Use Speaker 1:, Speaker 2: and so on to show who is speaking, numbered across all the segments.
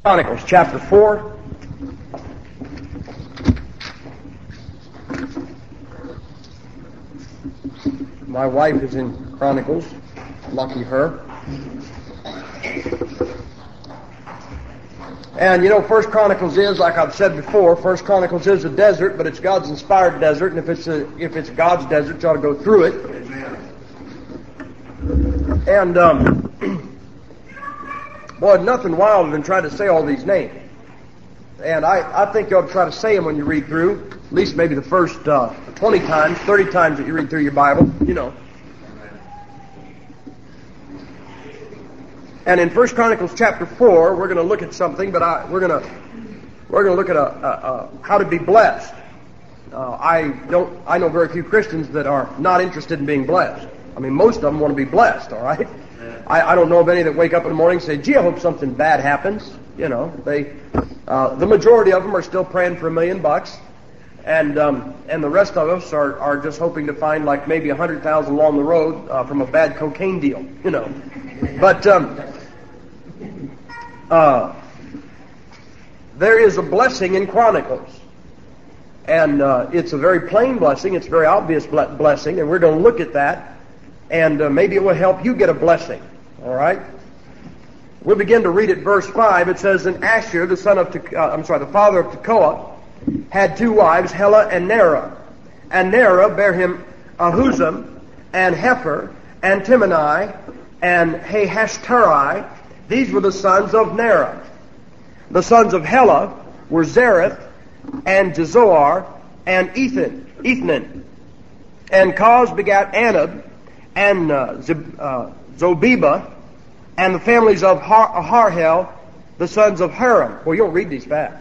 Speaker 1: Chronicles chapter 4. My wife is in Chronicles. Lucky her. And you know, First Chronicles is, like I've said before, First Chronicles is a desert, but it's God's inspired desert, and if it's God's desert, you ought to go through it. And boy, nothing wilder than trying to say all these names. And I think you ought to try to say them when you read through, at least maybe the first 20 times, 30 times that you read through your Bible, you know. And in 1 Chronicles chapter 4, we're going to look at something, but we're going to look at how to be blessed. I know very few Christians that are not interested in being blessed. I mean, most of them want to be blessed, all right? I don't know of any that wake up in the morning and say, gee, I hope something bad happens. You know, the majority of them are still praying for $1 million, and the rest of us are just hoping to find like maybe 100,000 along the road from a bad cocaine deal, you know. But there is a blessing in Chronicles, and it's a very plain blessing. It's a very obvious blessing, and we're going to look at that, and maybe it will help you get a blessing. All right. We'll begin to read at verse 5. It says, "And Asher, the father of Tekoa, had two wives, Helah and Nerah. And Nerah bare him Ahuzam, and Hepher, and Timni, and Hahashtari. These were the sons of Nerah. The sons of Helah were Zereth, and Jezoar, and Ethnan. And Koz begat Anab, and Zobeba, and the families of Harhel, the sons of Haram." Well, you don't read these fast.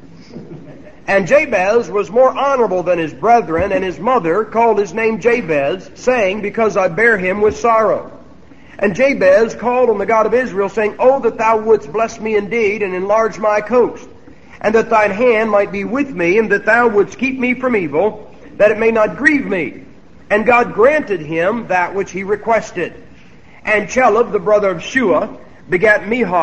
Speaker 1: "And Jabez was more honorable than his brethren, and his mother called his name Jabez, saying, Because I bear him with sorrow. And Jabez called on the God of Israel, saying, Oh, that thou wouldst bless me indeed, and enlarge my coast, and that thine hand might be with me, and that thou wouldst keep me from evil, that it may not grieve me. And God granted him that which he requested. And Chelub, the brother of Shua, begat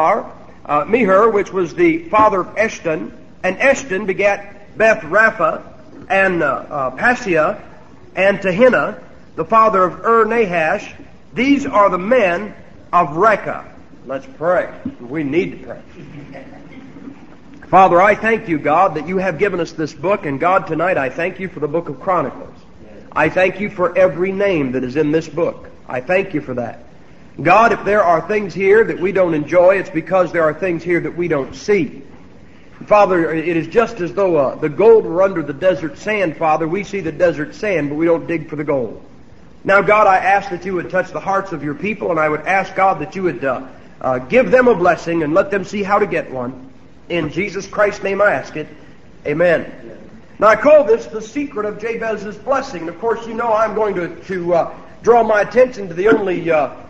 Speaker 1: Mehir, which was the father of Eshton. And Eshton begat Beth Rapha, and Paseah, and Tehinnah, the father of Nahash. These are the men of Rekah." Let's pray. We need to pray. Father, I thank you, God, that you have given us this book. And God, tonight I thank you for the book of Chronicles. I thank you for every name that is in this book. I thank you for that. God, if there are things here that we don't enjoy, it's because there are things here that we don't see. Father, it is just as though the gold were under the desert sand, Father. We see the desert sand, but we don't dig for the gold. Now, God, I ask that you would touch the hearts of your people, and I would ask, God, that you would give them a blessing and let them see how to get one. In Jesus Christ's name I ask it. Amen. Now, I call this the secret of Jabez's blessing. And, of course, you know I'm going to draw my attention to the only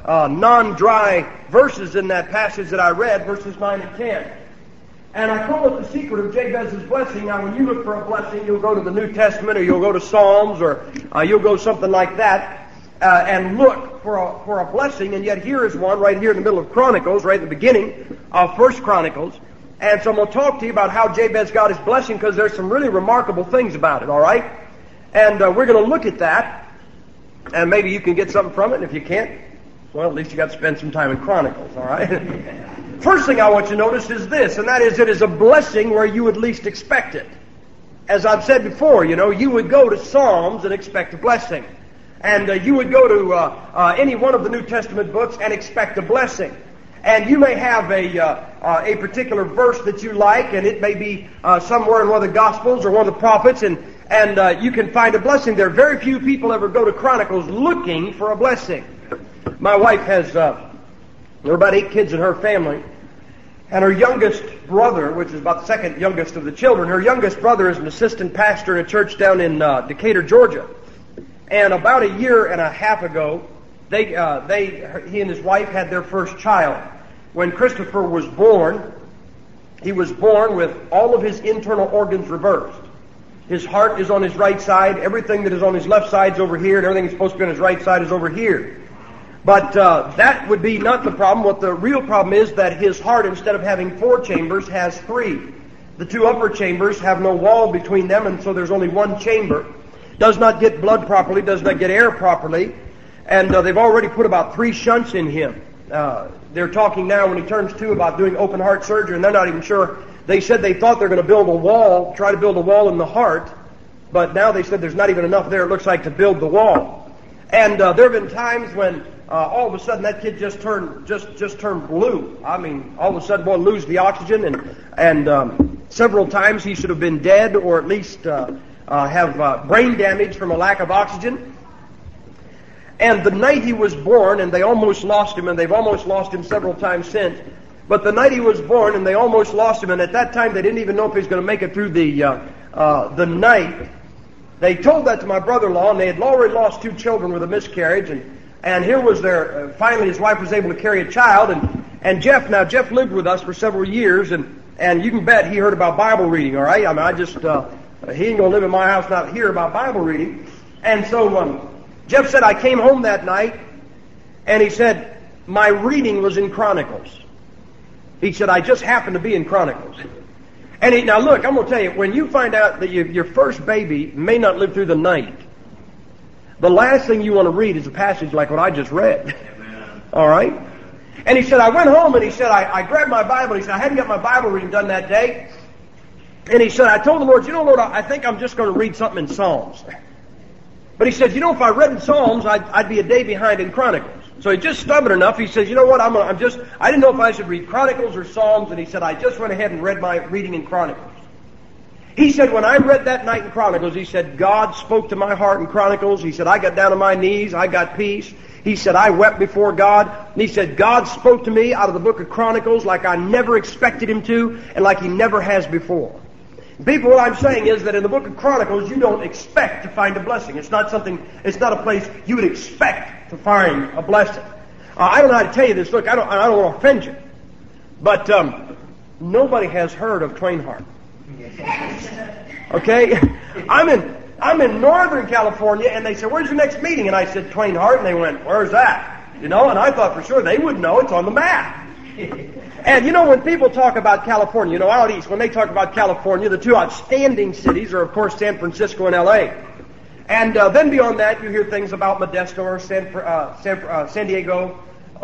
Speaker 1: non-dry verses in that passage that I read, verses 9 and 10. And I call it the secret of Jabez's blessing. Now, when you look for a blessing, you'll go to the New Testament, or you'll go to Psalms, or you'll go something like that, and look for a blessing. And yet here is one right here in the middle of Chronicles, right at the beginning of First Chronicles. And so I'm going to talk to you about how Jabez got his blessing, because there's some really remarkable things about it, all right? And we're going to look at that, and maybe you can get something from it. And if you can't, well, at least you got to spend some time in Chronicles, all right? First thing I want you to notice is this, and that is it is a blessing where you would least expect it. As I've said before, you know, you would go to Psalms and expect a blessing. And you would go to any one of the New Testament books and expect a blessing. And you may have a particular verse that you like, and it may be somewhere in one of the Gospels or one of the prophets, and you can find a blessing there. Very few people ever go to Chronicles looking for a blessing. My wife has there are about 8 kids in her family, and her youngest brother, which is about the second youngest of the children, her youngest brother is an assistant pastor in a church down in Decatur, Georgia. And about a year and a half ago, he and his wife had their first child. When Christopher was born, he was born with all of his internal organs reversed. His heart is on his right side, everything that is on his left side is over here, and everything that's supposed to be on his right side is over here. But that would be not the problem. What the real problem is that his heart, instead of having 4 chambers, has 3. The 2 upper chambers have no wall between them, and so there's only one chamber. Does not get blood properly, does not get air properly, and they've already put about 3 shunts in him. They're talking now when he turns 2 about doing open heart surgery, and they're not even sure. They said they thought they're going to build a wall, try to build a wall in the heart, but now they said there's not even enough there, it looks like, to build the wall. And there have been times when all of a sudden that kid just turned blue. I mean, all of a sudden, boy, lose the oxygen, and several times he should have been dead, or at least have brain damage from a lack of oxygen. And the night he was born, and they almost lost him, and they've almost lost him several times since, but the night he was born, and they almost lost him, and at that time they didn't even know if he was going to make it through the night. They told that to my brother-in-law, and they had already lost 2 children with a miscarriage, and here was their, finally his wife was able to carry a child, and Jeff lived with us for several years, and you can bet he heard about Bible reading, all right? I mean, he ain't going to live in my house not hear about Bible reading. And so Jeff said, I came home that night, and he said, my reading was in Chronicles. He said, I just happened to be in Chronicles. And now look, I'm going to tell you, when you find out that your first baby may not live through the night, the last thing you want to read is a passage like what I just read. Amen. All right? And he said, I went home, and he said, I grabbed my Bible. He said, I hadn't got my Bible reading done that day. And he said, I told the Lord, Lord, I think I'm just going to read something in Psalms. But he said, if I read in Psalms, I'd be a day behind in Chronicles. So he's just stubborn enough. He says, you know what, I didn't know if I should read Chronicles or Psalms, and he said, I just went ahead and read my reading in Chronicles. He said, when I read that night in Chronicles, he said, God spoke to my heart in Chronicles. He said, I got down on my knees, I got peace. He said, I wept before God. And he said, God spoke to me out of the book of Chronicles like I never expected him to, and like he never has before. People, what I'm saying is that in the book of Chronicles, you don't expect to find a blessing. It's not a place you would expect to find a blessing. I don't know how to tell you this. Look, I don't want to offend you. But nobody has heard of Twain Harte. Okay? I'm in Northern California, and they said, where's your next meeting? And I said, Twain Harte, and they went, where's that? And I thought for sure they would know. It's on the map. And when people talk about California, out east, when they talk about California, the 2 outstanding cities are, of course, San Francisco and L.A. And then beyond that, you hear things about Modesto or San Diego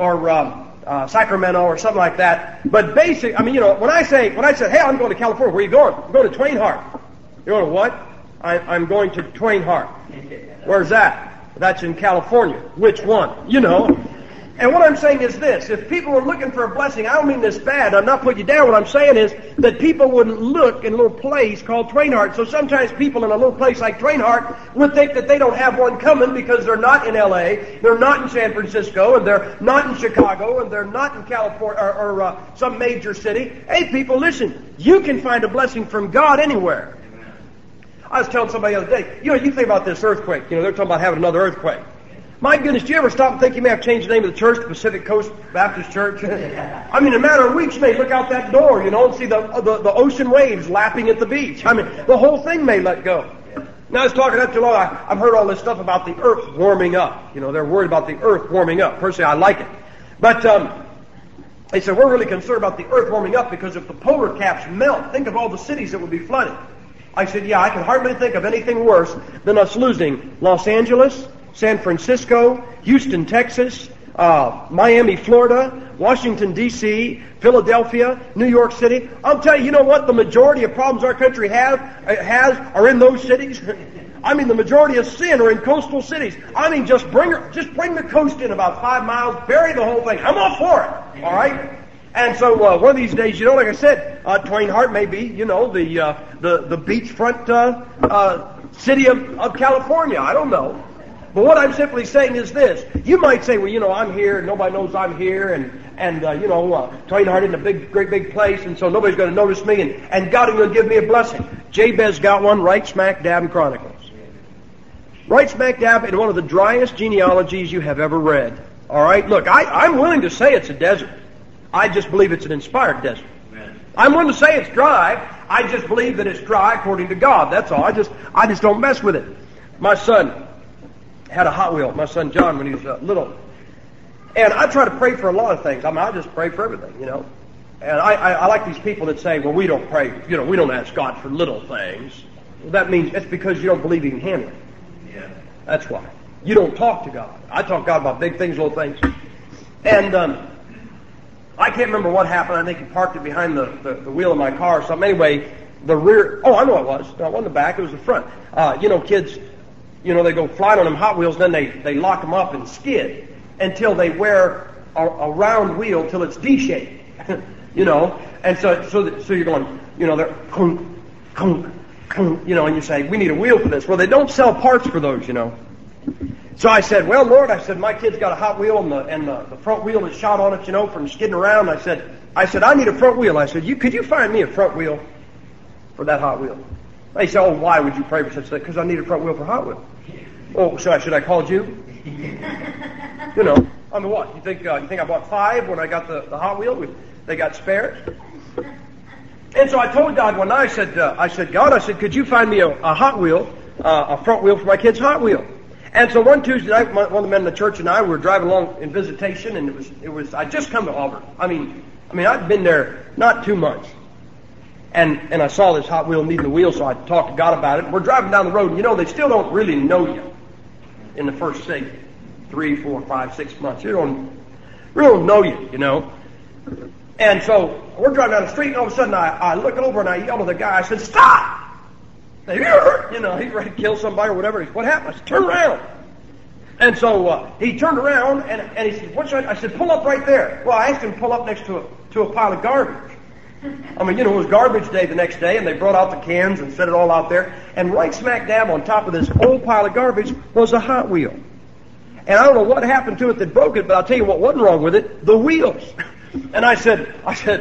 Speaker 1: or Sacramento or something like that. But basically, when I say, hey, I'm going to California, where are you going? I'm going to Twain Harte. You're going to what? I'm going to Twain Harte. Where's that? That's in California. Which one? And what I'm saying is this. If people were looking for a blessing, I don't mean this bad. I'm not putting you down. What I'm saying is that people wouldn't look in a little place called Twain Harte. So sometimes people in a little place like Twain Harte would think that they don't have one coming because they're not in L.A., they're not in San Francisco, and they're not in Chicago, and they're not in California or some major city. Hey, people, listen. You can find a blessing from God anywhere. I was telling somebody the other day, you think about this earthquake. They're talking about having another earthquake. My goodness, do you ever stop and think you may have changed the name of the church to Pacific Coast Baptist Church? In a matter of weeks, you may look out that door, and see the ocean waves lapping at the beach. The whole thing may let go. Now, I was talking up to Lord, I've heard all this stuff about the earth warming up. They're worried about the earth warming up. Personally, I like it. But they said, we're really concerned about the earth warming up because if the polar caps melt, think of all the cities that would be flooded. I said, yeah, I can hardly think of anything worse than us losing Los Angeles, San Francisco, Houston, Texas, Miami, Florida, Washington, D.C., Philadelphia, New York City. I'll tell you, what? The majority of problems our country has are in those cities. The majority of sin are in coastal cities. Just bring the coast in about 5 miles, bury the whole thing. I'm all for it. All right? And so one of these days, like I said, Twain Harte may be, the beachfront city of California. I don't know. But what I'm simply saying is this. You might say, well, I'm here, and nobody knows I'm here, and Twain Harte isn't a great big place, and so nobody's going to notice me, and God is going to give me a blessing. Jabez got one right smack dab in Chronicles. Right smack dab in one of the driest genealogies you have ever read. All right? Look, I'm willing to say it's a desert. I just believe it's an inspired desert. Amen. I'm willing to say it's dry. I just believe that it's dry according to God. That's all. I just don't mess with it. My son had a Hot Wheel, my son John, when he was little. And I try to pray for a lot of things. I mean, I just pray for everything, you know. And I like these people that say, well, we don't pray, you know, we don't ask God for little things. Well, that means it's because you don't believe He can handle it. Yeah. That's why. You don't talk to God. I talk to God about big things, little things. And I can't remember what happened. I think He parked it behind the wheel of my car or something. Anyway, the rear, oh, I know it was. No, it wasn't the back, it was the front. You know, kids, you know, they go flying on them Hot Wheels, then they lock them up and skid until they wear a round wheel till it's D-shaped. You know, and so you're going, you know, they're clunk, clunk, clunk, you know, and you say, we need a wheel for this. Well, they don't sell parts for those, you know. So I said, well, Lord, I said, my kid's got a Hot Wheel and the front wheel is shot on it, you know, from skidding around. I said, I need a front wheel. I said, could you find me a front wheel for that Hot Wheel? They said, oh, why would you pray for such a thing? Because I need a front wheel for Hot Wheel. Oh, should I call you? You know, I mean, what? You think I bought 5 when I got the Hot Wheel? They got spares. And so I told God one night, I said, God, could you find me a Hot Wheel, a front wheel for my kid's Hot Wheel? And so one Tuesday night, one of the men in the church and I were driving along in visitation, and it was I'd just come to Auburn. I mean, I'd been there not 2 months. And I saw this Hot Wheel needing a wheel, so I talked to God about it. We're driving down the road, and you know, they still don't really know you in the first, say, 3, 4, 5, 6 months. They don't know you, you know. And so we're driving down the street, and all of a sudden I look over and I yell to the guy. I said, stop! You know, he's ready to kill somebody or whatever. He said, what happened? I said, turn around. And so he turned around and he said, what should I said, pull up right there. Well, I asked him to pull up next to a pile of garbage. I mean, you know, it was garbage day the next day, and they brought out the cans and set it all out there. And right smack dab on top of this old pile of garbage was a Hot Wheel. And I don't know what happened to it that broke it, but I'll tell you what wasn't wrong with it, the wheels. And I said,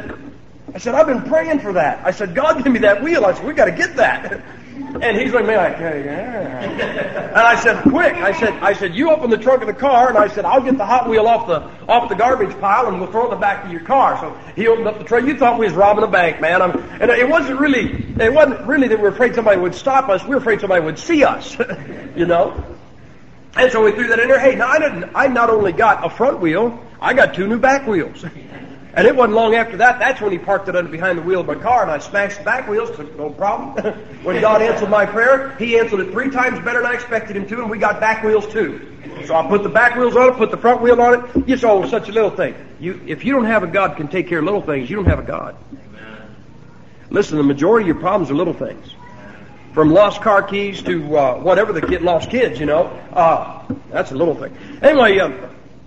Speaker 1: I've been praying for that. I said, God, give me that wheel. I said, we got to get that. And he's like, yeah. And I said, quick. I said, you open the trunk of the car, and I said, I'll get the Hot Wheel off the garbage pile, and we'll throw it in the back of your car. So he opened up the trunk. You thought we was robbing a bank, man. And it wasn't really that we were afraid somebody would stop us. We were afraid somebody would see us, you know. And so we threw that in there. Hey, now I not only got a front wheel, I got 2 new back wheels. And it wasn't long after that, that's when he parked it under behind the wheel of my car, and I smashed the back wheels, so no problem. When God answered my prayer, He answered it 3 times better than I expected Him to, and we got back wheels too. So I put the back wheels on it, put the front wheel on it. You saw such a little thing. If you don't have a God can take care of little things, you don't have a God. Amen. Listen, the majority of your problems are little things. From lost car keys to whatever the kid lost kids, you know. That's a little thing. Anyway,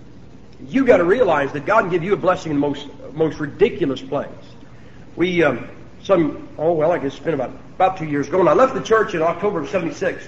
Speaker 1: you got to realize that God can give you a blessing in the most ridiculous place. I guess it's been about 2 years ago, when I left the church in October of '76.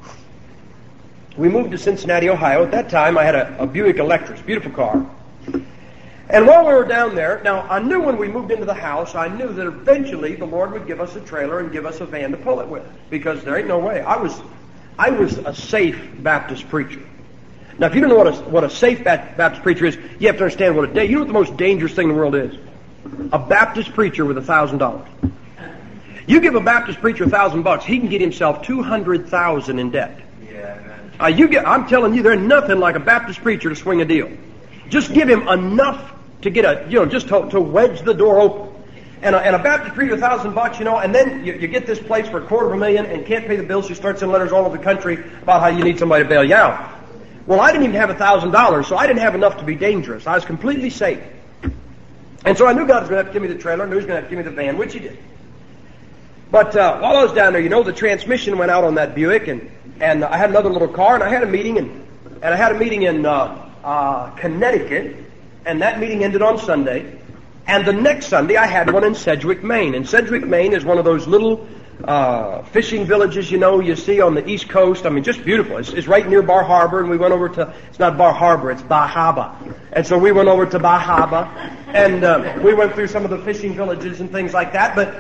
Speaker 1: We moved to Cincinnati, Ohio. At that time, I had a Buick Electris, beautiful car. And while we were down there, now I knew when we moved into the house, I knew that eventually the Lord would give us a trailer and give us a van to pull it with, because there ain't no way. I was a safe Baptist preacher. Now, if you don't know what a safe Baptist preacher is, you have to understand what you know what the most dangerous thing in the world is? A Baptist preacher with $1,000. You give a Baptist preacher $1,000, he can get himself $200,000 in debt. Yeah, I'm telling you, there's nothing like a Baptist preacher to swing a deal. Just give him enough to get just to wedge the door open. And a Baptist preacher $1,000, you know, and then you get this place for $250,000 and can't pay the bills. You start sending letters all over the country about how you need somebody to bail you out. Well, I didn't even have $1,000, so I didn't have enough to be dangerous. I was completely safe. And so I knew God was going to have to give me the trailer, I knew He was going to have to give me the van, which He did. But while I was down there, you know, the transmission went out on that Buick, and I had another little car, and I had a meeting, and I had a meeting in Connecticut, and that meeting ended on Sunday. And the next Sunday, I had one in Sedgwick, Maine. And Sedgwick, Maine is one of those little fishing villages, you know, you see on the East Coast. I mean, just beautiful. It's right near Bar Harbor, and we went over to, it's not Bar Harbor, it's Bahaba. And so we went over to Bahaba, and we went through some of the fishing villages and things like that. But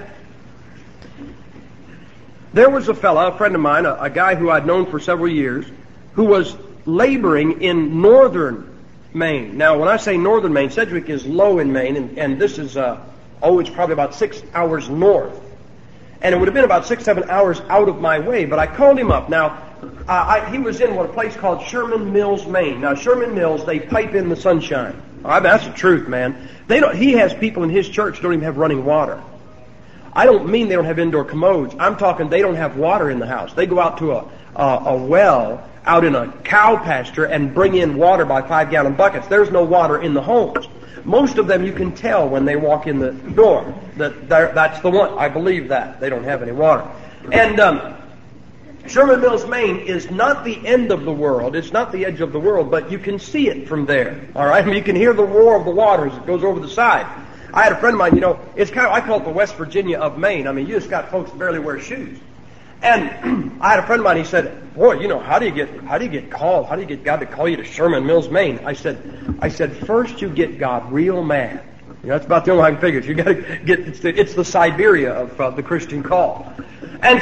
Speaker 1: there was a friend of mine, a guy who I'd known for several years, who was laboring in northern Maine. Now, when I say northern Maine, Sedgwick is low in Maine, and this is, it's probably about 6 hours north. And it would have been about 6, 7 hours out of my way, but I called him up. Now, he was in a place called Sherman Mills, Maine. Now, Sherman Mills, they pipe in the sunshine. That's the truth, man. He has people in his church who don't even have running water. I don't mean they don't have indoor commodes. I'm talking they don't have water in the house. They go out to a well out in a cow pasture and bring in water by 5-gallon buckets. There's no water in the homes. Most of them you can tell when they walk in the door that's the one. I believe that. They don't have any water. And Sherman Mills, Maine is not the end of the world. It's not the edge of the world, but you can see it from there. All right? I mean, you can hear the roar of the waters. It goes over the side. I had a friend of mine, it's kind of, I call it the West Virginia of Maine. I mean, you just got folks that barely wear shoes. And I had a friend of mine, he said, boy, how do you get called? How do you get God to call you to Sherman Mills, Maine? I said, first you get God real mad. That's about the only way I can figure it. You got to get, it's the Siberia of the Christian call. And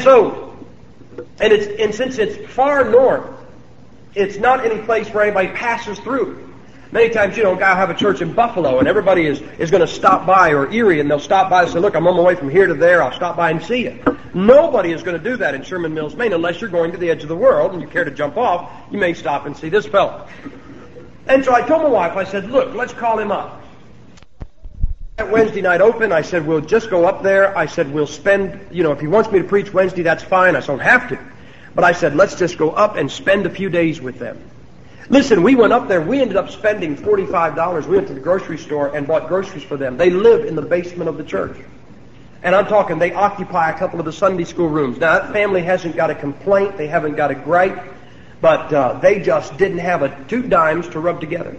Speaker 1: since it's far north, it's not any place where anybody passes through. Many times, a guy will have a church in Buffalo, and everybody is going to stop by, or Erie, and they'll stop by and say, look, I'm on my way from here to there, I'll stop by and see you. Nobody is going to do that in Sherman Mills, Maine, unless you're going to the edge of the world, and you care to jump off, you may stop and see this fellow. And so I told my wife, I said, look, let's call him up. At Wednesday night open, I said, we'll just go up there. I said, we'll spend, if he wants me to preach Wednesday, that's fine. I don't have to. But I said, let's just go up and spend a few days with them. Listen, we went up there. We ended up spending $45. We went to the grocery store and bought groceries for them. They live in the basement of the church. And I'm talking, they occupy a couple of the Sunday school rooms. Now, that family hasn't got a complaint. They haven't got a gripe. But they just didn't have 2 dimes to rub together.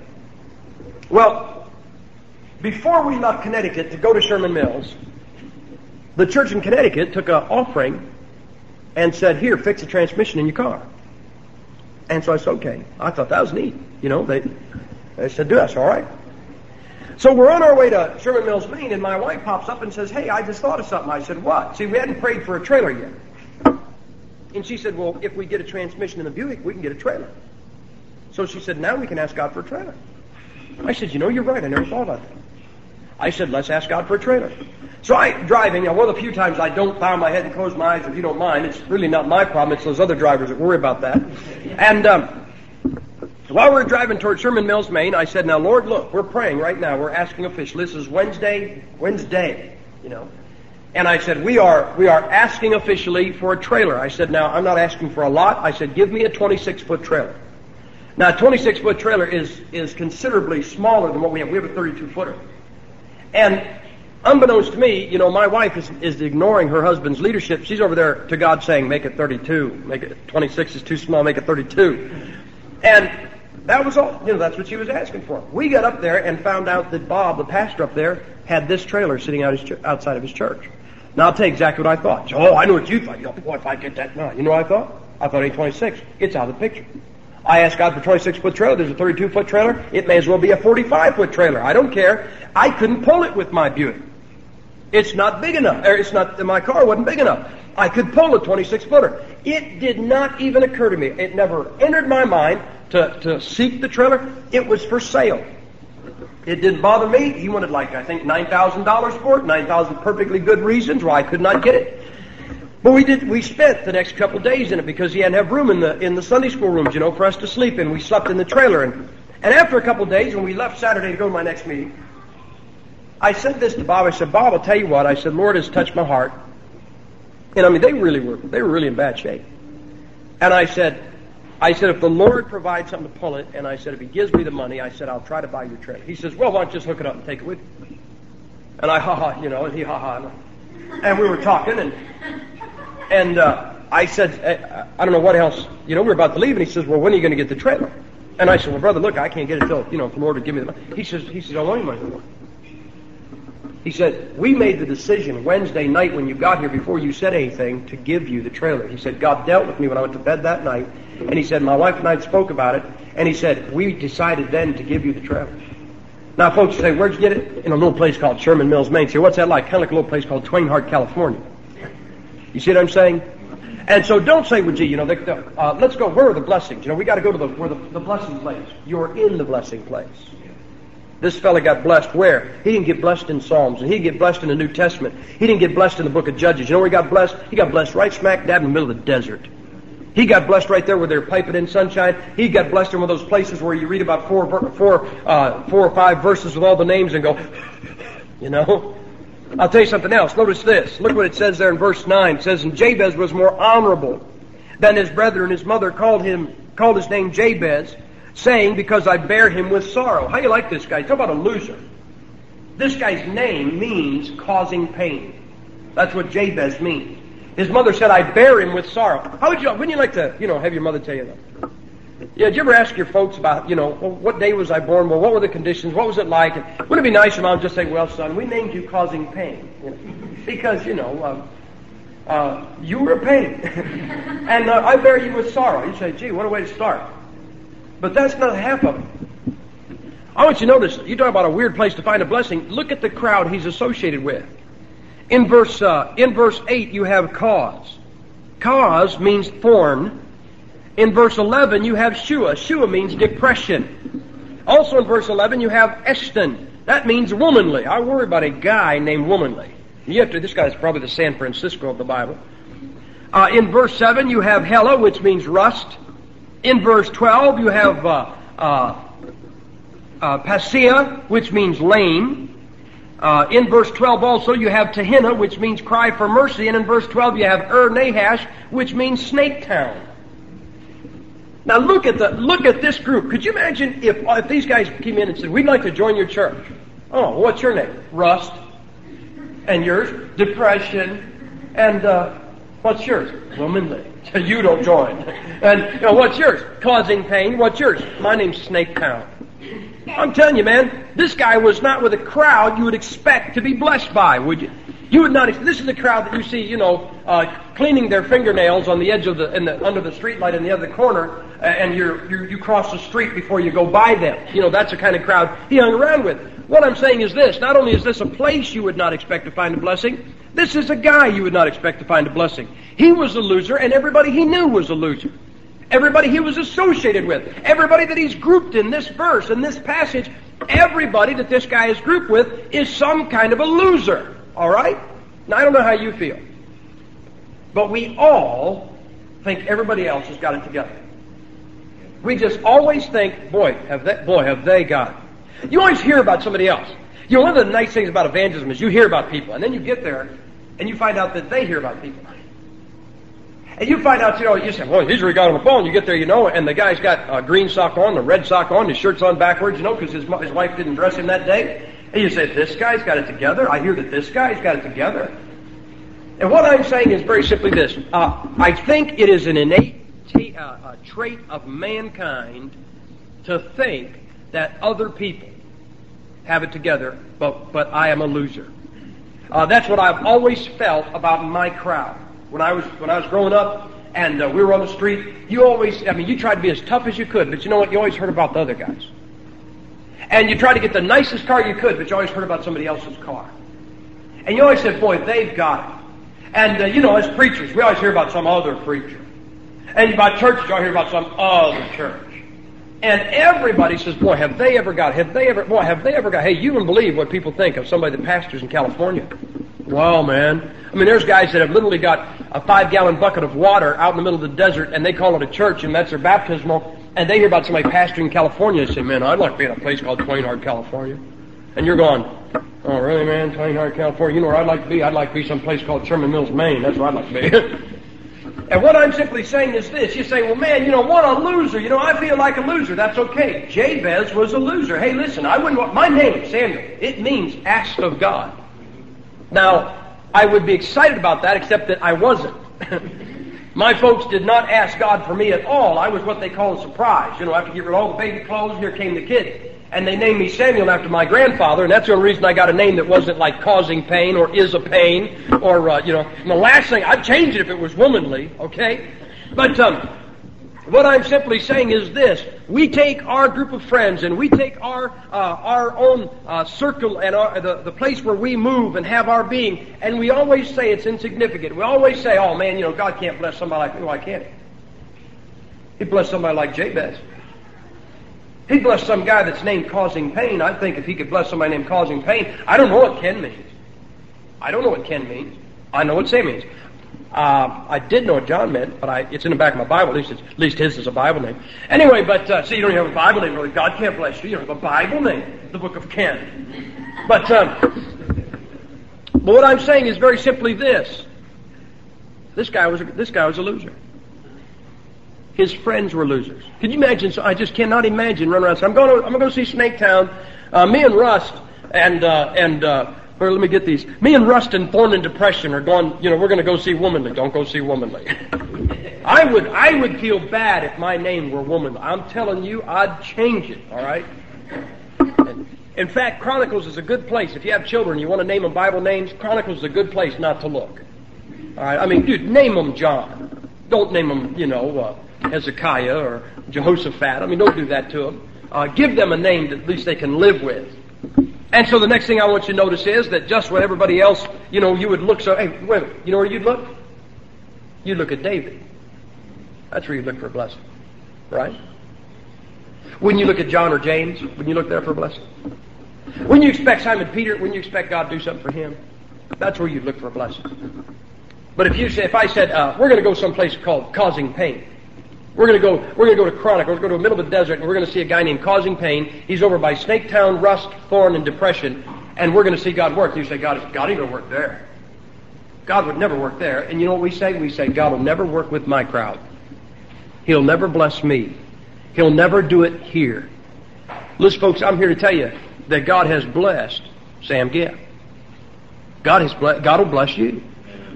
Speaker 1: Well, before we left Connecticut to go to Sherman Mills, the church in Connecticut took an offering and said, here, fix a transmission in your car. And so I said, okay. I thought that was neat. They said, do that. All right. So we're on our way to Sherman Mills, Maine, and my wife pops up and says, hey, I just thought of something. I said, what? See, we hadn't prayed for a trailer yet. And she said, well, if we get a transmission in the Buick, we can get a trailer. So she said, now we can ask God for a trailer. I said, you're right. I never thought about that. I said, let's ask God for a trailer. So driving, one of the few times I don't bow my head and close my eyes, if you don't mind. It's really not my problem. It's those other drivers that worry about that. And while we're driving toward Sherman Mills, Maine, I said, now, Lord, look, we're praying right now. We're asking officially. This is Wednesday, And I said, we are asking officially for a trailer. I said, now, I'm not asking for a lot. I said, give me a 26-foot trailer. Now, a 26-foot trailer is considerably smaller than what we have. We have a 32-footer. And unbeknownst to me, my wife is ignoring her husband's leadership. She's over there to God saying, make it 32. Make it 26 is too small, make it 32. And that was all. That's what she was asking for. We got up there and found out that Bob, the pastor up there, had this trailer sitting outside of his church. Now, I'll tell you exactly what I thought. Oh, I know what you thought. Boy, if I get that now. You know what I thought? I thought ain't 26. It's out of the picture. I asked God for a 26-foot trailer. There's a 32-foot trailer. It may as well be a 45-foot trailer. I don't care. I couldn't pull it with my Buick. It's not big enough. My car wasn't big enough. I could pull a 26-footer. It did not even occur to me. It never entered my mind to seek the trailer. It was for sale. It didn't bother me. He wanted I think $9,000 for it. 9,000 perfectly good reasons why I could not get it. But we spent the next couple of days in it because he hadn't have room in the Sunday school rooms, for us to sleep in. We slept in the trailer. And after a couple of days, when we left Saturday to go to my next meeting, I said this to Bob. I said, Bob, I'll tell you what. I said, Lord has touched my heart. And they were really in bad shape. And I said, if the Lord provides something to pull it, and I said, if He gives me the money, I said, I'll try to buy your trailer. He says, well, why don't you just hook it up and take it with you? And I and he and we were talking, and I said, I don't know what else. We were about to leave, and he says, well, when are you going to get the trailer? And I said, well, brother, look, I can't get it till, if the Lord would give me the money. He says, I want your money. He said, we made the decision Wednesday night when you got here before you said anything to give you the trailer. He said, God dealt with me when I went to bed that night. And he said, my wife and I spoke about it. And he said, we decided then to give you the trailer. Now, folks say, where'd you get it? In a little place called Sherman Mills, Maine. Say, what's that like? Kind of like a little place called Twainhart, California. You see what I'm saying? And so don't say, well, gee, let's go, where are the blessings? We got to go to the blessing place. You're in the blessing place. This fella got blessed where? He didn't get blessed in Psalms, and he didn't get blessed in the New Testament. He didn't get blessed in the book of Judges. You know where he got blessed? He got blessed right smack dab in the middle of the desert. He got blessed right there where they're piping in sunshine. He got blessed in one of those places where you read about four or five verses with all the names and go, you know. I'll tell you something else. Notice this. Look what it says there in verse 9. It says, and Jabez was more honorable than his brethren. His mother called his name Jabez, saying, because I bear him with sorrow. How do you like this guy? Talk about a loser. This guy's name means causing pain. That's what Jabez means. His mother said, I bear him with sorrow. Wouldn't you like to, have your mother tell you that? Yeah, did you ever ask your folks about, well, what day was I born? Well, what were the conditions? What was it like? And wouldn't it be nice if Mom just say, well, son, we named you causing pain. Because, you were a pain. And I bear you with sorrow. You say, gee, what a way to start. But that's not half of it. I want you to notice, you talk about a weird place to find a blessing. Look at the crowd he's associated with. In verse 8, you have cause. Cause means thorn. In verse 11, you have Shua. Shua means depression. Also in verse 11, you have Eshton. That means womanly. I worry about a guy named womanly. This guy's probably the San Francisco of the Bible. In verse 7, you have Hela, which means rust. In verse 12, you have Pasia, which means lame. In verse 12 also, you have Tehinnah, which means cry for mercy. And in verse 12, you have Nahash, which means snake town. Now look at this group. Could you imagine if these guys came in and said, we'd like to join your church? Oh, what's your name? Rust. And yours? Depression. And what's yours? Womanly. So you don't join. And what's yours? Causing pain. What's yours? My name's Snake Town. I'm telling you, man, this guy was not with a crowd you would expect to be blessed by, would you? You would not. This is the crowd that you see, cleaning their fingernails on the edge of under the streetlight in the other corner, and you cross the street before you go by them. That's the kind of crowd he hung around with. What I'm saying is this: not only is this a place you would not expect to find a blessing, this is a guy you would not expect to find a blessing. He was a loser, and everybody he knew was a loser. Everybody he was associated with, everybody that he's grouped in this verse, in this passage, everybody that this guy is grouped with is some kind of a loser. All right? Now, I don't know how you feel, but we all think everybody else has got it together. We just always think, boy, have they got it. You always hear about somebody else. One of the nice things about evangelism is you hear about people, and then you get there, and you find out that they hear about people. And you find out, you say, well, he's already got on the phone. You get there, and the guy's got a green sock on, a red sock on, his shirt's on backwards, because his wife didn't dress him that day. And you say, this guy's got it together. I hear that this guy's got it together. And what I'm saying is very simply this. I think it is an innate trait of mankind to think that other people have it together, but I am a loser. That's what I've always felt about my crowd. When I was growing up and we were on the street, you tried to be as tough as you could, but you know what? You always heard about the other guys. And you tried to get the nicest car you could, but you always heard about somebody else's car. And you always said, boy, they've got it. And, as preachers, we always hear about some other preacher. And by churches, you always hear about some other church. And everybody says, boy, have they ever got it? Hey, you wouldn't believe what people think of somebody that pastors in California. Wow, man. There's guys that have literally got a 5-gallon bucket of water out in the middle of the desert, and they call it a church, and that's their baptismal, and they hear about somebody pastoring in California and say, man, I'd like to be in a place called Twainhard, California. And you're going, oh, really, man, Twainhard, California? You know where I'd like to be? I'd like to be someplace called Sherman Mills, Maine. That's where I'd like to be. And what I'm simply saying is this. You say, well, man, what a loser. I feel like a loser. That's okay. Jabez was a loser. Hey, listen, my name, Samuel, it means asked of God. Now, I would be excited about that, except that I wasn't. My folks did not ask God for me at all. I was what they call a surprise. After you get rid of all the baby clothes, here came the kid. And they named me Samuel after my grandfather, and that's the only reason I got a name that wasn't like causing pain or is a pain or, And the last thing, I'd change it if it was womanly, okay? But what I'm simply saying is this. We take our group of friends and we take our own circle and the place where we move and have our being, and we always say it's insignificant. We always say, oh man, God can't bless somebody like me. Why can't He? He blessed somebody like Jabez. He blessed some guy that's named Causing Pain. I think if He could bless somebody named Causing Pain, I don't know what Ken means. I don't know what Ken means. I know what Sam means. I did know what John meant, but it's in the back of my Bible. At least his is a Bible name. Anyway, but see, you don't even have a Bible name, really. God can't bless you. You don't have a Bible name. The Book of Ken. But what I'm saying is very simply this. This guy was a loser. His friends were losers. Could you imagine? So I just cannot imagine running around saying, I'm going to go see Snaketown. Me and Rust let me get these. Me and Rust and Thorn and Depression are going, we're going to go see Womanly. Don't go see Womanly. I would feel bad if my name were Womanly. I'm telling you, I'd change it, all right? In fact, Chronicles is a good place. If you have children, you want to name them Bible names, Chronicles is a good place not to look. All right? I mean, dude, name them John. Don't name them, Hezekiah or Jehoshaphat. I mean, don't do that to them. Give them a name that at least they can live with. And so the next thing I want you to notice is that just when everybody else, you would look so, hey, wait a minute, you know where you'd look? You'd look at David. That's where you'd look for a blessing. Right? Wouldn't you look at John or James? Wouldn't you look there for a blessing? Wouldn't you expect Simon Peter? Wouldn't you expect God to do something for him? That's where you'd look for a blessing. But if I said, we're going to go someplace called Causing Pain. We're going to go to Chronicles. We're going to go to the middle of the desert, and we're going to see a guy named Causing Pain. He's over by Snaketown, Rust, Thorn, and Depression, and we're going to see God work. And you say, God ain't going to work there. God would never work there. And you know what we say? We say, God will never work with my crowd. He'll never bless me. He'll never do it here. Listen, folks, I'm here to tell you that God has blessed Sam Gibb. God will bless you.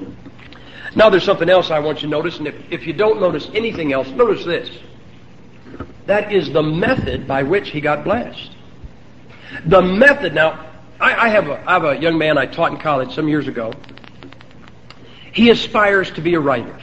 Speaker 1: Now there's something else I want you to notice, and if you don't notice anything else, notice this. That is the method by which he got blessed. The method. Now, I have a young man I taught in college some years ago. He aspires to be a writer.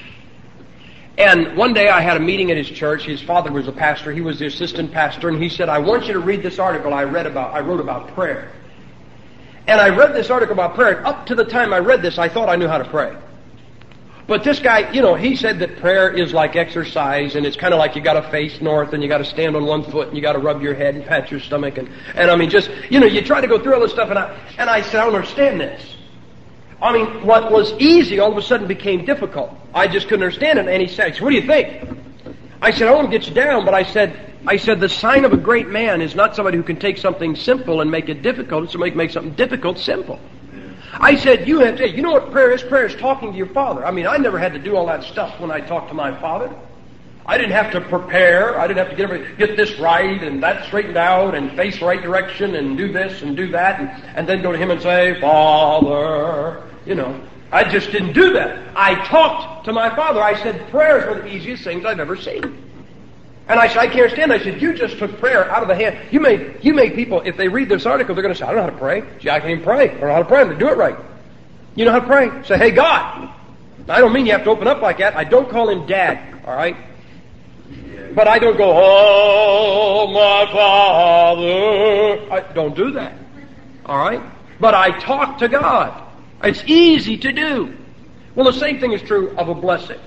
Speaker 1: And one day I had a meeting at his church. His father was a pastor. He was the assistant pastor, and he said, I want you to read this article I wrote about prayer. And I read this article about prayer, and up to the time I read this, I thought I knew how to pray. But this guy, he said that prayer is like exercise, and it's kind of like you got to face north, and you got to stand on one foot, and you got to rub your head and pat your stomach, and I mean, just, you try to go through all this stuff, and I said, I don't understand this. I mean, what was easy all of a sudden became difficult. I just couldn't understand it, and he said, what do you think? I said, I want to get you down, but I said, the sign of a great man is not somebody who can take something simple and make it difficult, it's somebody who can make something difficult simple. I said, you know what prayer is? Prayer is talking to your Father. I mean, I never had to do all that stuff when I talked to my Father. I didn't have to prepare. I didn't have to get this right and that straightened out and face the right direction and do this and do that and then go to Him and say, Father. I just didn't do that. I talked to my Father. I said, prayer is one of the easiest things I've ever seen. And I said, I can't understand. I said, you just took prayer out of the hand. You made people, if they read this article, they're going to say, I don't know how to pray. Gee, I can't even pray. I don't know how to pray. I'm going to do it right. You know how to pray? Say, hey, God. I don't mean you have to open up like that. I don't call Him Dad, all right? But I don't go, oh, my Father. I don't do that, all right? But I talk to God. It's easy to do. Well, the same thing is true of a blessing.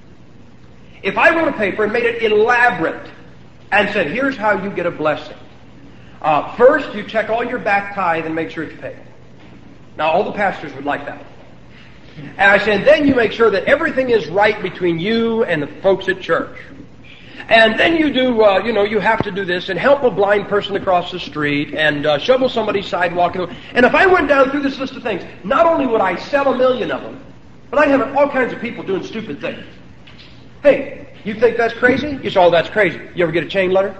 Speaker 1: If I wrote a paper and made it elaborate and said, here's how you get a blessing. First, you check all your back tithe and make sure it's paid. Now, all the pastors would like that. And I said, then you make sure that everything is right between you and the folks at church. And then you do, you have to do this and help a blind person across the street and shovel somebody's sidewalk. And if I went down through this list of things, not only would I sell 1 million of them, but I'd have all kinds of people doing stupid things. Hey, you think that's crazy? You say, oh, that's crazy. You ever get a chain letter?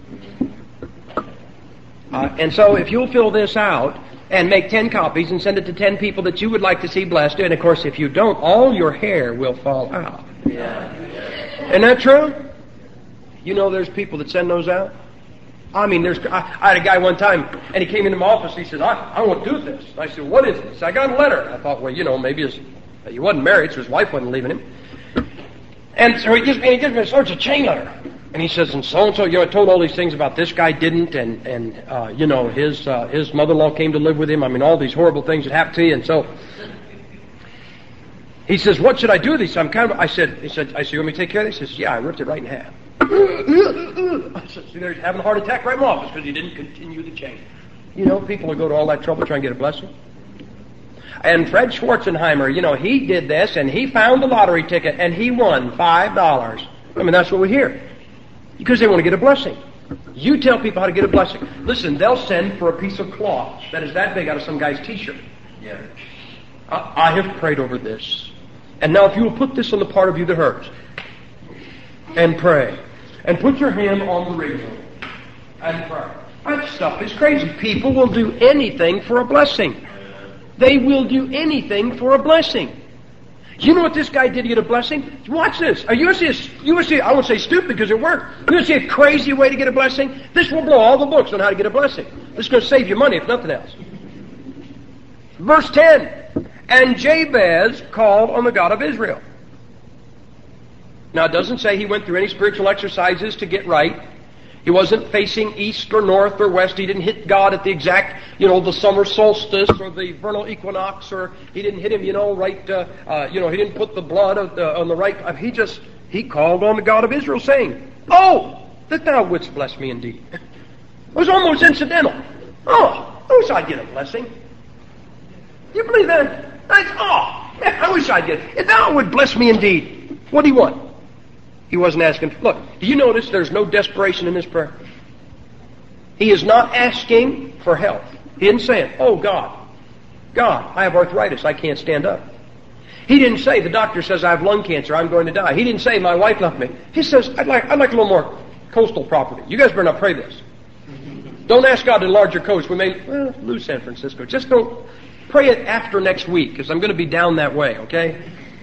Speaker 1: And so if you'll fill this out and make 10 copies and send it to 10 people that you would like to see blessed, and of course if you don't, all your hair will fall out. Yeah. Isn't that true? You know there's people that send those out? I mean, I had a guy one time, and he came into my office, he said, I want to do this. And I said, what is it? He said, I got a letter. I thought, well, maybe he wasn't married, so his wife wasn't leaving him. And so he gives me a chain letter. And he says, and so-and-so, I told all these things about this guy didn't, and his mother-in-law came to live with him. I mean, all these horrible things that happened to you. And so he says, what should I do with these? I said, you want me to take care of this? He says, yeah, I ripped it right in half. I said, see, they're having a heart attack right in my office because he didn't continue the chain. People will go to all that trouble trying to get a blessing. And Fred Schwarzenheimer, you know, he did this, and he found the lottery ticket, and he won $5. I mean, that's what we hear. Because they want to get a blessing. You tell people how to get a blessing. Listen, they'll send for a piece of cloth that is that big out of some guy's T-shirt. Yeah. I have prayed over this. And now if you will put this on the part of you that hurts, and pray, and put your hand on the radio, and pray. That stuff is crazy. People will do anything for a blessing. They will do anything for a blessing. You know what this guy did to get a blessing? Watch this. You want to see, I won't say stupid because it worked. You want to see a crazy way to get a blessing? This will blow all the books on how to get a blessing. This is going to save you money if nothing else. Verse 10. And Jabez called on the God of Israel. Now it doesn't say he went through any spiritual exercises to get right. He wasn't facing east or north or west. He didn't hit God at the exact, the summer solstice or the vernal equinox, or he didn't hit him, right, he didn't put the blood on the right. He called on the God of Israel saying, "Oh, that thou wouldst bless me indeed." It was almost incidental. Oh, I wish I'd get a blessing. Do you believe that? I wish I'd get it. If thou would bless me indeed. What do you want? He wasn't asking. Look, do you notice there's no desperation in this prayer? He is not asking for help. He didn't say, "Oh, God, I have arthritis. I can't stand up." He didn't say, "The doctor says I have lung cancer. I'm going to die." He didn't say, "My wife left me." He says, I'd like a little more coastal property. You guys better not pray this. Don't ask God to enlarge your coast. We may lose San Francisco. Just don't pray it after next week, because I'm going to be down that way, okay?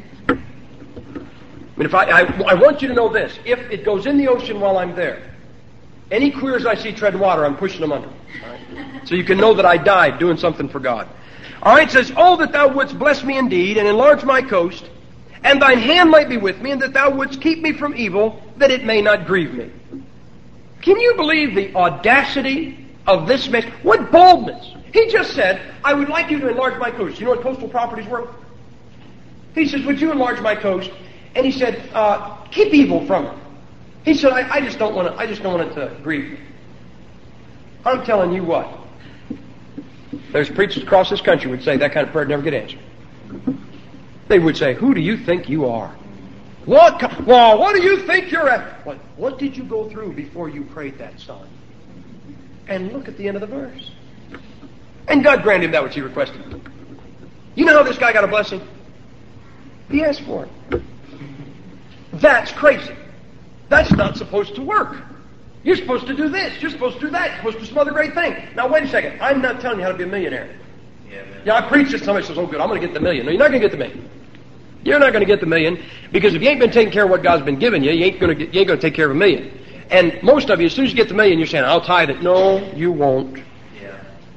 Speaker 1: I mean, I want you to know this. If it goes in the ocean while I'm there, any queers I see tread water, I'm pushing them under. All right? So you can know that I died doing something for God. All right, it says, "Oh, that thou wouldst bless me indeed, and enlarge my coast, and thine hand might be with me, and that thou wouldst keep me from evil, that it may not grieve me." Can you believe the audacity of this man? What boldness! He just said, "I would like you to enlarge my coast." You know what coastal property's worth? He says, "Would you enlarge my coast?" And he said, "Keep evil from it." He said, I just don't want it to grieve me." I'm telling you what. There's preachers across this country would say that kind of prayer never get answered. They would say, "Who do you think you are? What do you think you're at? What did you go through before you prayed that, son?" And look at the end of the verse. And God granted him that which he requested. You know how this guy got a blessing? He asked for it. That's crazy. That's not supposed to work. You're supposed to do this. You're supposed to do that. You're supposed to do some other great thing. Now, wait a second. I'm not telling you how to be a millionaire. Yeah, I preach this. Somebody says, "Oh, good, I'm going to get the million." No, you're not going to get the million. You're not going to get the million, because if you ain't been taking care of what God's been giving you, you ain't going to take care of a million. And most of you, as soon as you get the million, you're saying, "I'll tithe it." No, you won't. Yeah.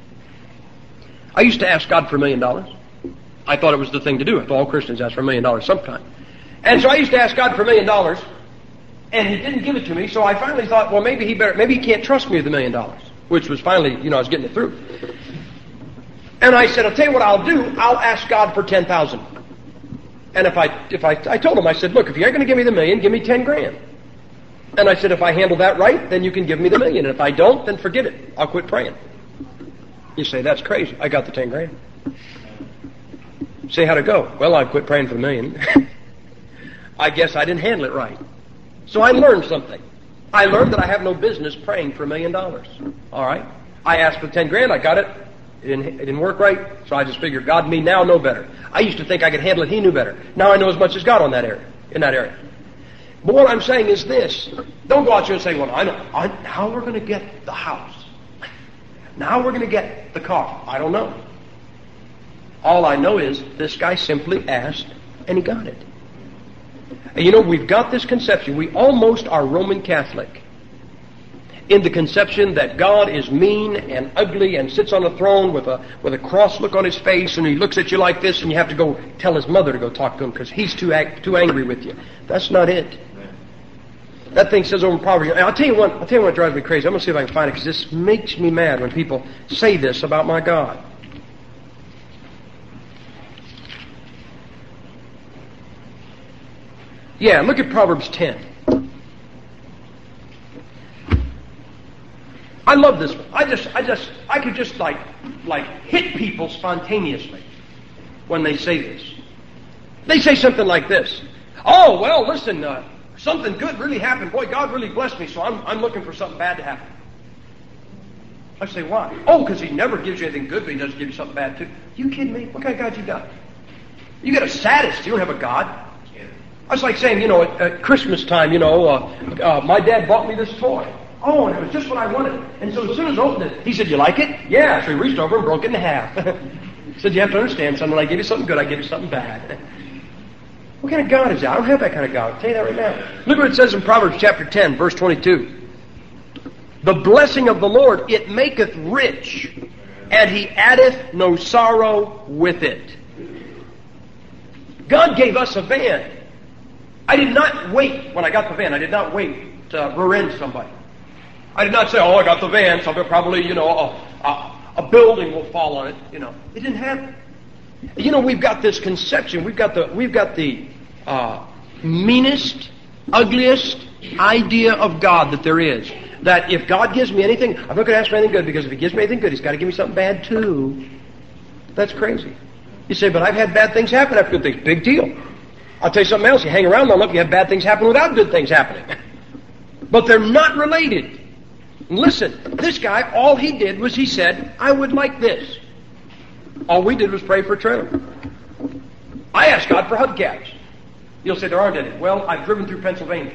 Speaker 1: I used to ask God for $1 million. I thought it was the thing to do. I thought all Christians ask for $1 million sometime. And so I used to ask God for $1 million, and he didn't give it to me, so I finally thought, well, maybe he can't trust me with $1 million, which was finally, I was getting it through. And I said, "I'll tell you what I'll do. I'll ask God for 10,000. And if I told him, I said, "Look, if you ain't going to give me the $1 million, give me 10 grand. And I said, if I handle that right, then you can give me the $1 million. And if I don't, then forget it. I'll quit praying." You say, "That's crazy." I got the 10 grand. Say, how'd it go? Well, I quit praying for the $1 million. I guess I didn't handle it right. So I learned something. I learned that I have no business praying for $1 million. All right? I asked for 10 grand. I got it. It didn't work right. So I just figured, God and me now know better. I used to think I could handle it. He knew better. Now I know as much as God in that area. But what I'm saying is this. Don't go out here and say, "Well, now we're going to get the house. Now we're going to get the car." I don't know. All I know is this guy simply asked and he got it. And we've got this conception. We almost are Roman Catholic in the conception that God is mean and ugly and sits on a throne with a cross look on his face, and he looks at you like this, and you have to go tell his mother to go talk to him because he's too angry with you. That's not it. That thing says over in Proverbs. I'll tell you what drives me crazy. I'm going to see if I can find it, because this makes me mad when people say this about my God. Yeah, look at Proverbs 10. I love this one. I could just like hit people spontaneously. when they say this. They say something like this. Oh, well, listen, something good really happened. Boy, God really blessed me, so I'm looking for something bad to happen. I say, why? Oh, because He never gives you anything good, but He does give you something bad too. You kidding me? What kind of God you got? You got a sadist. You don't have a God. That's like saying, at Christmas time, my dad bought me this toy. Oh, and it was just what I wanted. And so as soon as I opened it, he said, you like it? Yeah. So he reached over and broke it in half. He said, you have to understand, son, when I give you something good, I give you something bad. What kind of God is that? I don't have that kind of God. I'll tell you that right now. Look what it says in Proverbs chapter 10, verse 22. The blessing of the Lord, it maketh rich, and He addeth no sorrow with it. God gave us a van. I did not wait when I got the van. I did not wait to rear-end somebody. I did not say, I got the van, so probably, a building will fall on it. It didn't happen. We've got this conception. We've got the meanest, ugliest idea of God that there is. That if God gives me anything, I'm not going to ask for anything good, because if He gives me anything good, He's got to give me something bad too. That's crazy. You say, but I've had bad things happen after good things. Big deal. I'll tell you something else. You hang around long enough, you have bad things happen without good things happening. But they're not related. And listen, this guy, all he did was he said, I would like this. All we did was pray for a trailer. I asked God for hubcaps. You'll say there aren't any. Well, I've driven through Pennsylvania.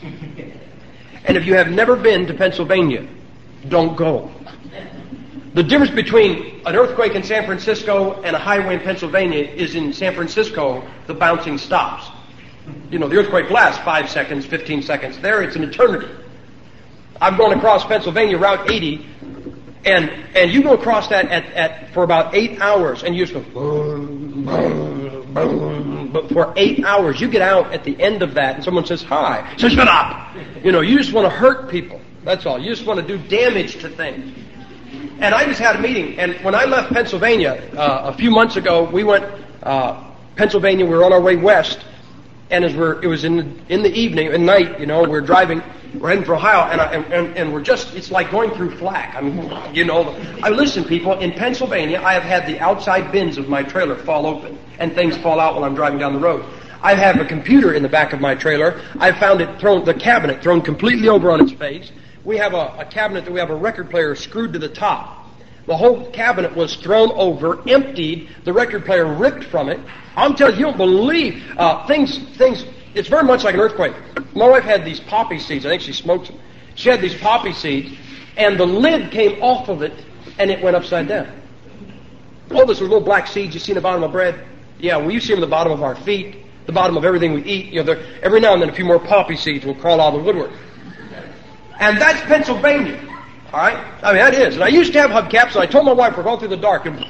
Speaker 1: And if you have never been to Pennsylvania, don't go. The difference between an earthquake in San Francisco and a highway in Pennsylvania is in San Francisco, the bouncing stops. The earthquake lasts 5 seconds, 15 seconds. There, it's an eternity. I've gone across Pennsylvania, Route 80, and you go across that for about 8 hours, and you just go boom, boom, boom. But for 8 hours, you get out at the end of that, and someone says hi. So shut up. You just want to hurt people. That's all. You just want to do damage to things. And I just had a meeting, and when I left Pennsylvania a few months ago, we went Pennsylvania. We were on our way west, and it was in the evening, at night. We're driving. We're heading for Ohio, and we're it's like going through flak. I mean, listen, people, in Pennsylvania, I have had the outside bins of my trailer fall open, and things fall out while I'm driving down the road. I have a computer in the back of my trailer. I've found the cabinet thrown completely over on its face. We have a cabinet that we have a record player screwed to the top. The whole cabinet was thrown over, emptied, the record player ripped from it. I'm telling you, you don't believe things. It's very much like an earthquake. My wife had these poppy seeds. I think she smoked them. She had these poppy seeds, and the lid came off of it, and it went upside down. Oh, those are little black seeds you see in the bottom of bread. Yeah, well, you see them in the bottom of our feet, the bottom of everything we eat. Every now and then a few more poppy seeds will crawl out of the woodwork. And that's Pennsylvania. All right? I mean, that is. And I used to have hubcaps, and I told my wife we're going through the dark, and,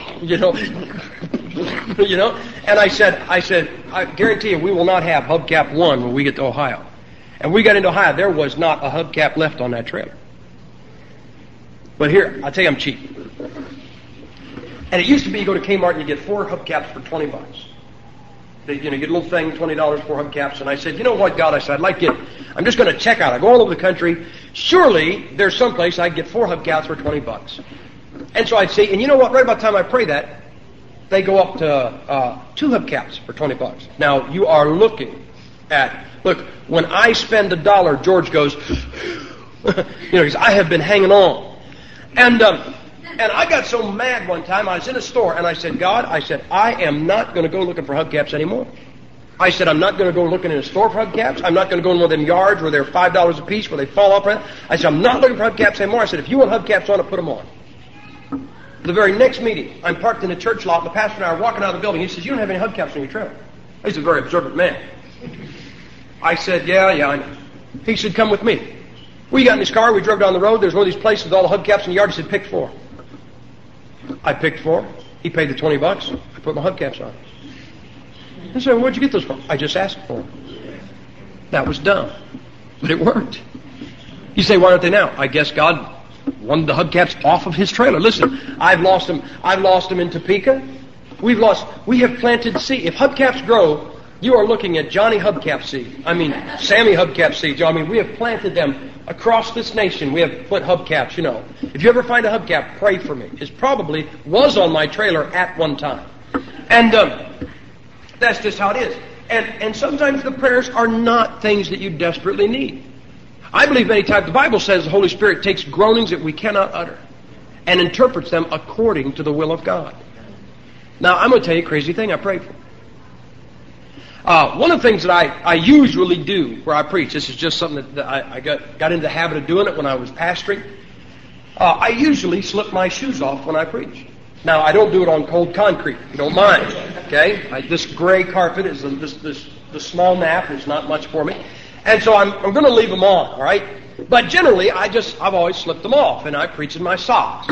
Speaker 1: and I said, I guarantee you we will not have hubcap 1 when we get to Ohio. And we got into Ohio, there was not a hubcap left on that trailer. But here, I'll tell you I'm cheap. And it used to be you go to Kmart and you get 4 hubcaps for $20. You get a little thing, $20 for hubcaps. And I said, you know what, God? I said, I'd like to I'm just going to check out. I go all over the country. Surely there's some place I can get 4 hubcaps for $20. And so I'd say, and you know what? Right about the time I pray that, they go up to 2 hubcaps for $20. Now, you are looking at, look, when I spend $1, George goes, because I have been hanging on. And I got so mad one time, I was in a store, and I said, God, I am not going to go looking for hubcaps anymore. I said, I'm not going to go looking in a store for hubcaps. I'm not going to go in one of them yards where they're $5 a piece, where they fall off. I said, I'm not looking for hubcaps anymore. I said, if you want hubcaps on it, put them on. The very next meeting, I'm parked in a church lot, and the pastor and I are walking out of the building. He says, you don't have any hubcaps on your trailer. He's a very observant man. I said, yeah, I know. He said, come with me. We got in his car, we drove down the road, there's one of these places with all the hubcaps in the yard. He said, pick 4. I picked 4. He paid the $20. I put my hubcaps on. I said, where'd you get those from? I just asked for them. That was dumb. But it worked. You say, why aren't they now? I guess God wanted the hubcaps off of his trailer. Listen, I've lost them in Topeka. We have planted seed. If hubcaps grow, you are looking at Johnny Hubcap seed. I mean, Sammy Hubcap seeds. I mean, we have planted them across this nation. We have put hubcaps, If you ever find a hubcap, pray for me. It probably was on my trailer at one time. And that's just how it is. And sometimes the prayers are not things that you desperately need. I believe many times the Bible says the Holy Spirit takes groanings that we cannot utter and interprets them according to the will of God. Now, I'm going to tell you a crazy thing I pray for. One of the things that I usually do where I preach, this is just something that I got into the habit of doing it when I was pastoring. I usually slip my shoes off when I preach. Now, I don't do it on cold concrete, if you don't mind. Okay? This gray carpet is the small nap is not much for me. And so I'm going to leave them on, all right? But generally, I've always slipped them off, and I preach in my socks.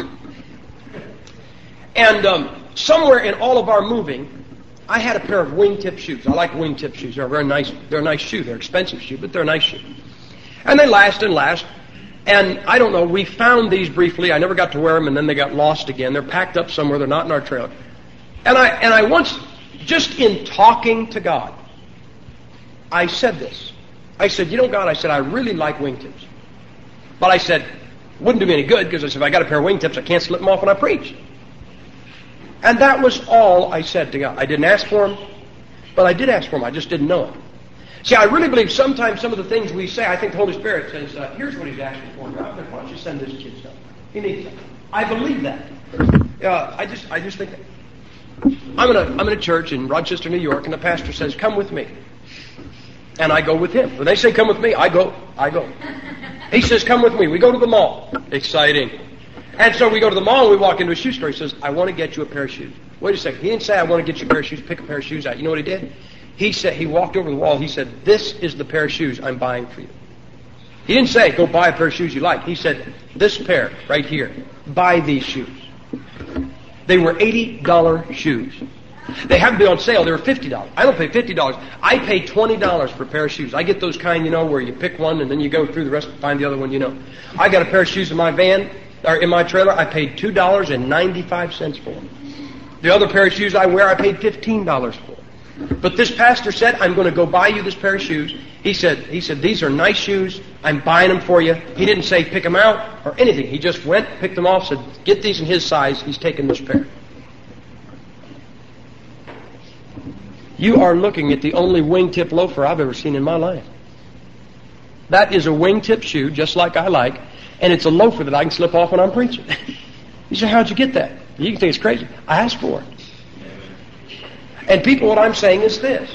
Speaker 1: And somewhere in all of our moving, I had a pair of wingtip shoes. I like wingtip shoes. They're very nice. They're a nice shoe. They're an expensive shoe, but they're a nice shoe. And they last and last. And I don't know, we found these briefly. I never got to wear them, and then they got lost again. They're packed up somewhere. They're not in our trailer. And I once, just in talking to God, I said this. I said, you know, God, I said, I really like wingtips. But I said, wouldn't do me any good, because I said, if I got a pair of wingtips, I can't slip them off when I preach. And that was all I said to God. I didn't ask for them, but I did ask for them. I just didn't know them. See, I really believe sometimes some of the things we say, I think the Holy Spirit says, here's what He's asking for. God, why don't you send this kid stuff? He needs something. I believe that. I just think that. I'm in a church in Rochester, New York, and the pastor says, come with me. And I go with him. When they say come with me, I go. He says, come with me. We go to the mall. Exciting. And so we go to the mall and we walk into a shoe store. He says, I want to get you a pair of shoes. Wait a second. He didn't say, I want to get you a pair of shoes. Pick a pair of shoes out. You know what he did? He said, he walked over the wall. He said, this is the pair of shoes I'm buying for you. He didn't say, go buy a pair of shoes you like. He said, this pair right here. Buy these shoes. They were $80 shoes. They haven't been on sale. They were $50. I don't pay $50. I pay $20 for a pair of shoes. I get those kind, where you pick one and then you go through the rest and find the other one, I got a pair of shoes in my van, or in my trailer. I paid $2.95 for them. The other pair of shoes I wear, I paid $15 for. But this pastor said, I'm going to go buy you this pair of shoes. He said, these are nice shoes. I'm buying them for you. He didn't say pick them out or anything. He just went, picked them off, said, get these in his size. He's taking this pair. You are looking at the only wingtip loafer I've ever seen in my life. That is a wingtip shoe, just like I like, and it's a loafer that I can slip off when I'm preaching. You say, how'd you get that? You can think it's crazy. I asked for it. And people, what I'm saying is this.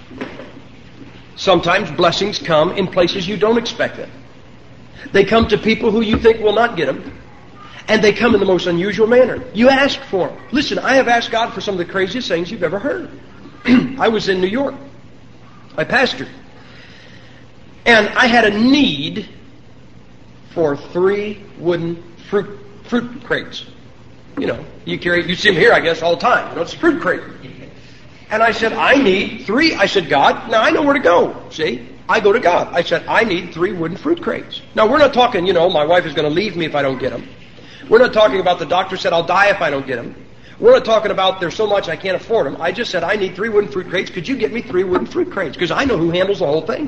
Speaker 1: Sometimes blessings come in places you don't expect them. They come to people who you think will not get them, and they come in the most unusual manner. You ask for them. Listen, I have asked God for some of the craziest things you've ever heard. I was in New York. I pastored. And I had a need for 3 wooden fruit crates. You see them here, I guess, all the time. It's a fruit crate. And I said, I need 3. I said, God, now I know where to go. See? I go to God. I said, I need 3 wooden fruit crates. Now, we're not talking, my wife is going to leave me if I don't get them. We're not talking about the doctor said I'll die if I don't get them. We're not talking about there's so much I can't afford them. I just said, I need 3 wooden fruit crates. Could you get me 3 wooden fruit crates? Because I know who handles the whole thing.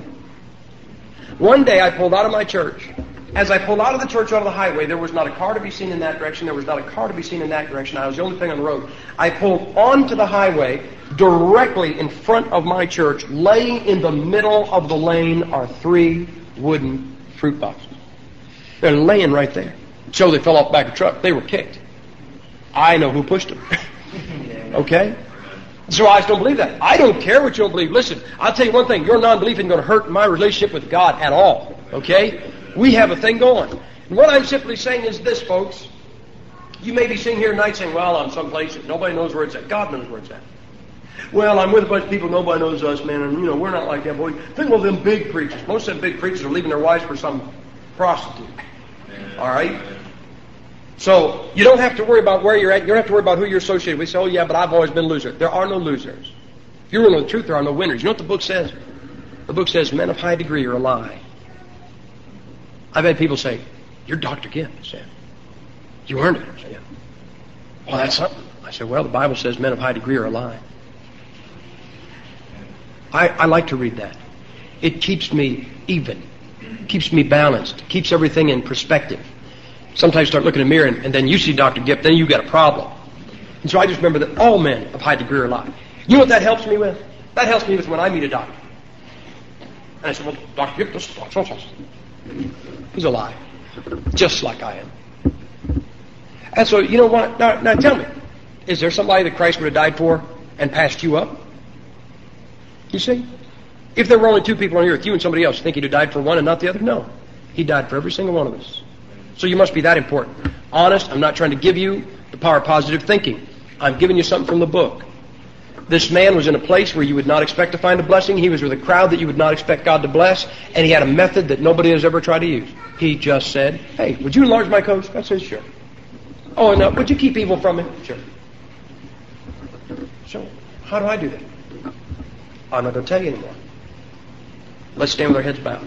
Speaker 1: One day I pulled out of my church. As I pulled out of the church onto the highway, there was not a car to be seen in that direction. There was not a car to be seen in that direction. I was the only thing on the road. I pulled onto the highway. Directly in front of my church, laying in the middle of the lane, are 3 wooden fruit boxes. They're laying right there. So they fell off the back of the truck. They were kicked. I know who pushed them. Okay? So I just don't believe that. I don't care what you don't believe. Listen, I'll tell you one thing. Your non-belief isn't going to hurt my relationship with God at all. Okay? We have a thing going. And what I'm simply saying is this, folks. You may be sitting here tonight saying, well, I'm someplace that nobody knows where it's at. God knows where it's at. Well, I'm with a bunch of people, nobody knows us, man, and, we're not like that, boy. Think of them big preachers. Most of them big preachers are leaving their wives for some prostitute. All right? So, you don't have to worry about where you're at. You don't have to worry about who you're associated with. You say, oh, yeah, but I've always been a loser. There are no losers. If you really know the truth, there are no winners. You know what the book says? The book says men of high degree are a lie. I've had people say, you're Dr. Gibb. I said, you earned it. I said, yeah. Well, that's something. I said, well, the Bible says men of high degree are a lie. I like to read that. It keeps me even, keeps me balanced, keeps everything in perspective. Sometimes you start looking in the mirror and then you see Dr. Gibb, then you got a problem. And so I just remember that all men of high degree are alive. You know what that helps me with? That helps me with when I meet a doctor. And I said, well, Dr. Gipp, he's alive, just like I am. And so, you know what? Now tell me, is there somebody that Christ would have died for and passed you up? You see? If there were only two people on earth, you and somebody else, you think he'd have died for one and not the other? No. He died for every single one of us. So you must be that important. Honest, I'm not trying to give you the power of positive thinking. I'm giving you something from the book. This man was in a place where you would not expect to find a blessing. He was with a crowd that you would not expect God to bless. And he had a method that nobody has ever tried to use. He just said, hey, would you enlarge my coast? God says, sure. Oh, and would you keep evil from me? Sure. So, how do I do that? I'm not going to tell you anymore. Let's stand with our heads bowed.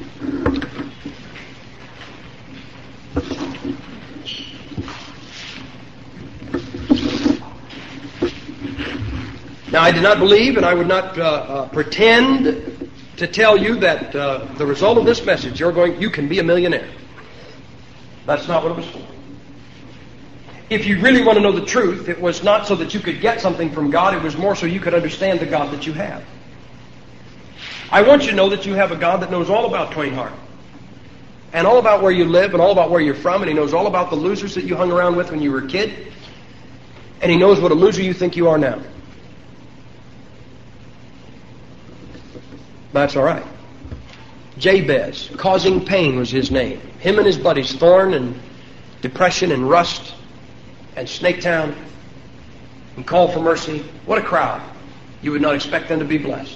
Speaker 1: Now, I did not believe, and I would not pretend to tell you that the result of this message, you can be a millionaire. That's not what it was for. If you really want to know the truth, it was not so that you could get something from God, it was more so you could understand the God that you have. I want you to know that you have a God that knows all about Twain Harte, and all about where you live, and all about where you're from, and He knows all about the losers that you hung around with when you were a kid, and He knows what a loser you think you are now. That's all right. Jabez, causing pain was his name. Him and his buddies, Thorn and Depression and Rust and Snaketown and Call for Mercy. What a crowd. You would not expect them to be blessed.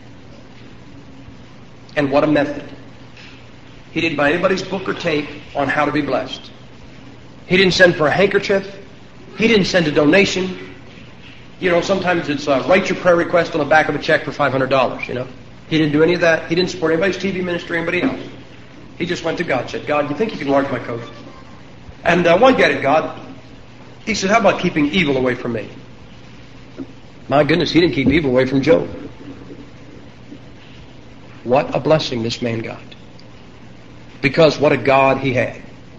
Speaker 1: And what a method. He didn't buy anybody's book or tape on how to be blessed. He didn't send for a handkerchief. He didn't send a donation. You know, sometimes it's write your prayer request on the back of a check for $500, you know. He didn't do any of that. He didn't support anybody's TV ministry or anybody else. He just went to God and said, God, you think you can enlarge my coast? And one guy to God, he said, how about keeping evil away from me? My goodness, he didn't keep evil away from Job. What a blessing this man got. Because what a God he had.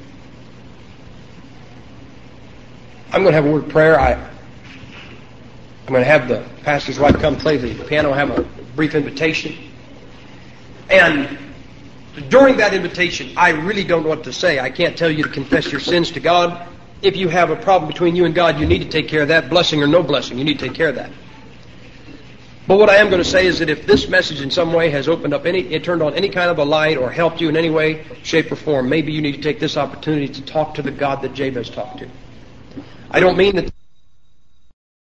Speaker 1: I'm going to have a word of prayer. I'm going to have the pastor's wife come play the piano, have a brief invitation. And during that invitation, I really don't know what to say. I can't tell you to confess your sins to God. If you have a problem between you and God, you need to take care of that. Blessing or no blessing, you need to take care of that. But what I am going to say is that if this message in some way has opened up it turned on any kind of a light or helped you in any way, shape, or form, maybe you need to take this opportunity to talk to the God that Jabez talked to. I don't mean that